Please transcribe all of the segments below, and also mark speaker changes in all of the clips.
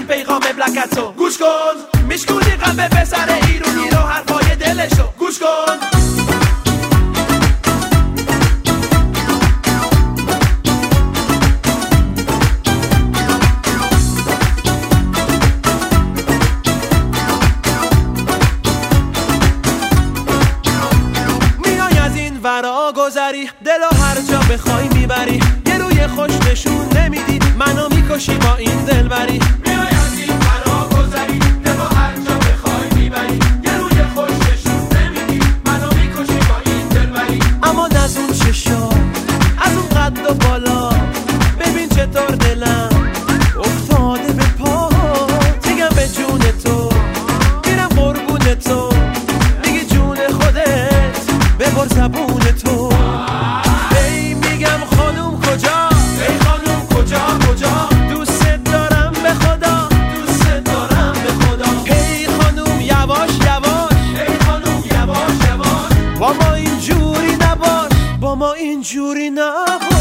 Speaker 1: این پیغام بلکتو گوش کن، میشکونی قلب پسر ایرونی رو حرفای دلشو گوش کن. ورا گذری دلو هر جا بخوای میبری، یه روی خوش نشون نمیدی منو میکشی با این دلبری. میای از این ورا گذری دلو هر جا بخوای میبری، یه روی خوش نشون نمیدی منو میکشی با این دلبری. اما از اون چشا از اون قد و بالا ببین چطور دلم افتاده به پا، میگم به جون تو میرم قربون تو، میگی جون خودت ببر زبون تو. هی میگم خانوم کجا، هی خانوم کجا کجا، دوست دارم به خدا، دوست دارم به خدا. هی خانوم یواش یواش، هی خانوم یواش یواش، با ما اینجوری نباش، با ما اینجوری نباش.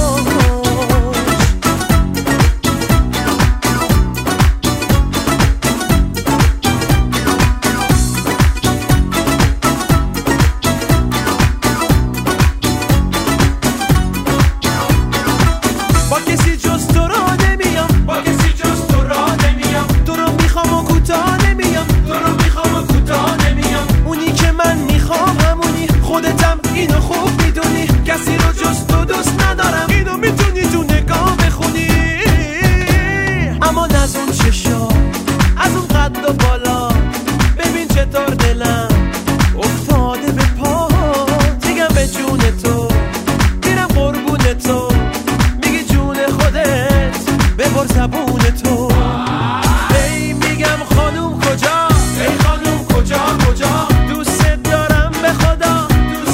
Speaker 1: اینو خوب میدونی کسی رو جز تو دوست ندارم، اینو میتونی تو نگاه بخونی. اما از اون چشا از اون قد و بالا ببین چطور دلم افتاده به پا، میگم به جون تو میرم قربون تو، میگی جون خودت ببر زبون تو. هی میگم خانوم کجا، هی خانوم کجا کجا، دوست دارم به خدا،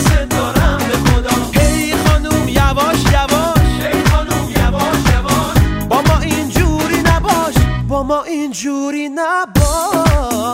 Speaker 1: با ما اینجوری نباش.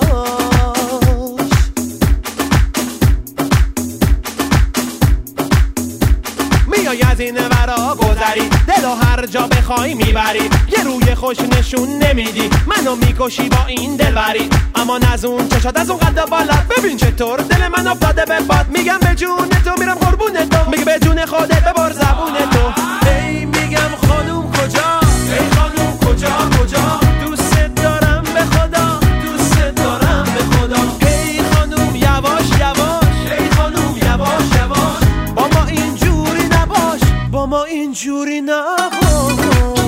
Speaker 1: میای از این ورا گذری دلو هر جا بخوای میبری، یه روی خوش نشون نمیدی منو میکشی با این دلبری. اما از اون چشات از اون قد بالا ببین چطور دل من افتاده به باد، میگم به جون تو میرم قربون تو، میگه به جون خودت ببر زبون تو. هی میگم خانوم کجا، هی خانوم کجا کجا، دوست دارم به خدا، دوست دارم به خدا. هی خانوم یواش یواش، هی خانوم یواش یواش، با ما اینجوری نباش، با ما اینجوری نباش.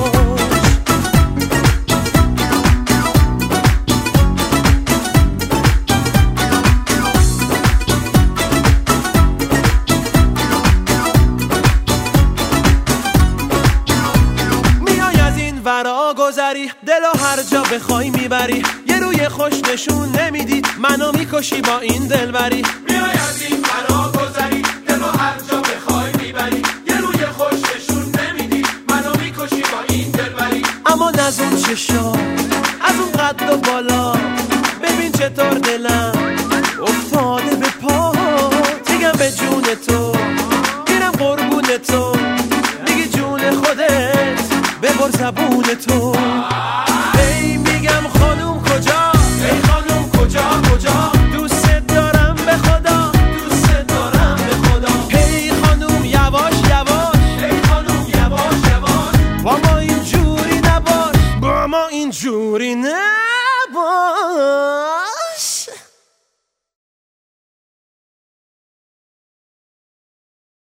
Speaker 1: ورا گذری دلو هر جا بخوای میبری، یه روی خوش نشون نمیدی منو میکشی با این دلبری. میای از این ورا گذری دلو هر جا بخوای میبری، یه روی خوش نشون نمیدی منو میکشی با این دلبری. اما از اون چشا از اون قد و بالا ببین چطور دلم افتاده به پا، میگم به جون تو میرم قربون تو، میگی جون خودت ببر زبون تو. هی میگم خانوم کجا، هی خانوم کجا کجا، دوست دارم به خدا، دوست دارم به خدا. هی خانوم یواش یواش، هی خانوم یواش یواش، با ما اینجوری نباش، با ما اینجوری نباش.